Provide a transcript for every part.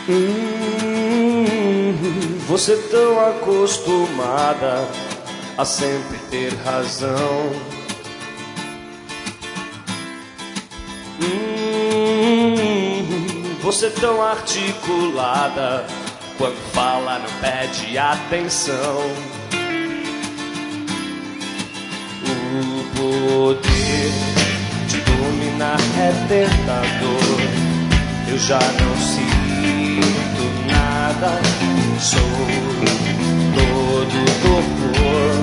Você tão acostumada a sempre ter razão. Você tão articulada, quando fala não pede atenção. O poder de dominar é tentador. Eu já não sinto nada, sou todo torpor.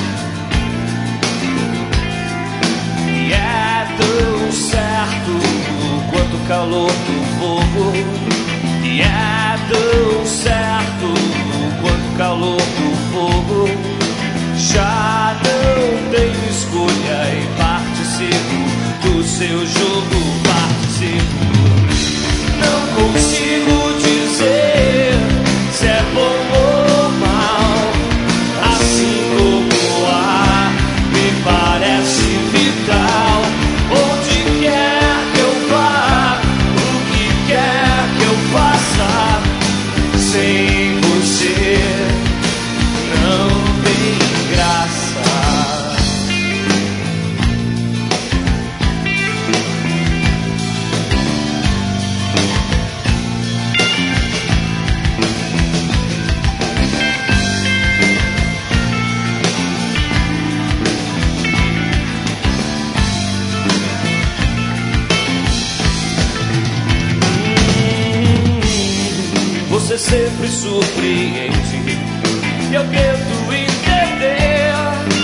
E é tão certo quanto o calor do fogo. E é tão certo quanto o calor do fogo. Já não tenho escolha e participo do seu jogo, participo. Não consigo dizer se é bom ou mal, assim como o ar me parece vital. Onde quer que eu vá, o que quer que eu faça, sem você não tem graça. Você sempre surpreende, eu tento entender.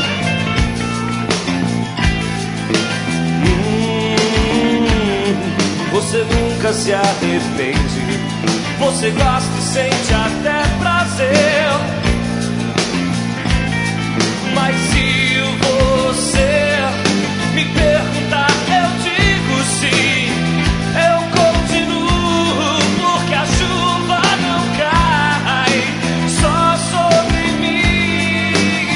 Você nunca se arrepende, você gosta e sente até prazer. Mas se você me perguntar, eu digo sim. Eu continuo porque a chuva não cai só sobre mim.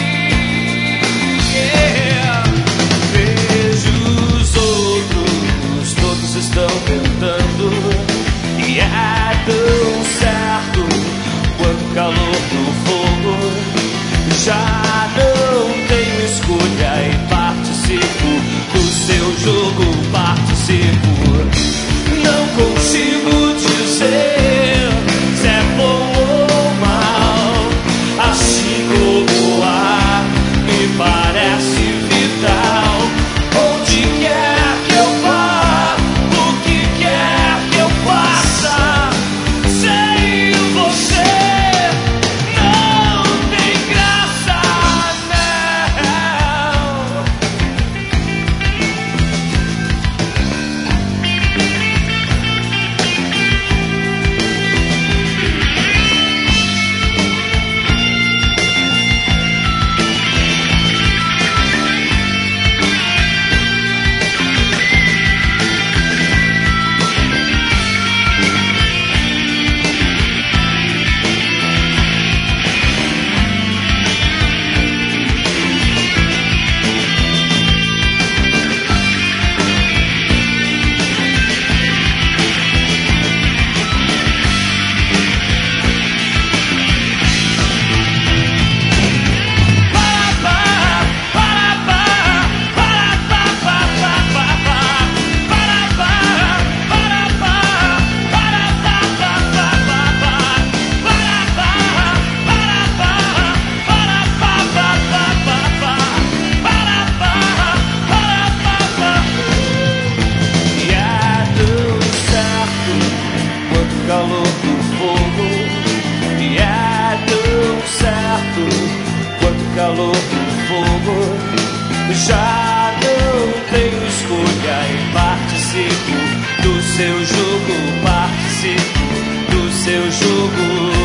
Vejo os outros, todos estão tentando. E é tão certo quanto o calor do fogo. Já não tenho escolha e participo do seu jogo, participo. Não consigo dizer se é bom ou mal, assim como o ar me parece vital. Onde quer que eu vá, o que quer que eu faça, sem você não tem graça, não. Calor do fogo. E é tão certo quanto calor do fogo. Já não tenho escolha e participo do seu jogo, participo do seu jogo.